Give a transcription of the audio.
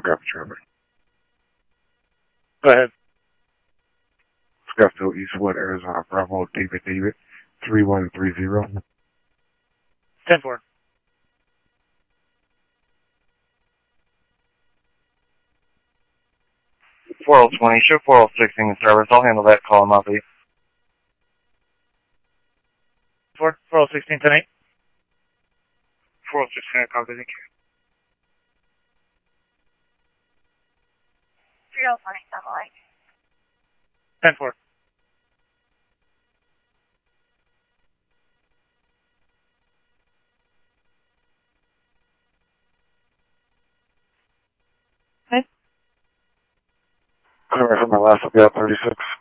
copy traffic. Go ahead. Scottsdale Eastwood, Arizona, Bravo, David, 3130. 10-4. Show 4016 in service. I'll handle that call, Muffy. 4016, 10-8. 4016, copy, thank you. 10-4. Alright, for my last update, 36.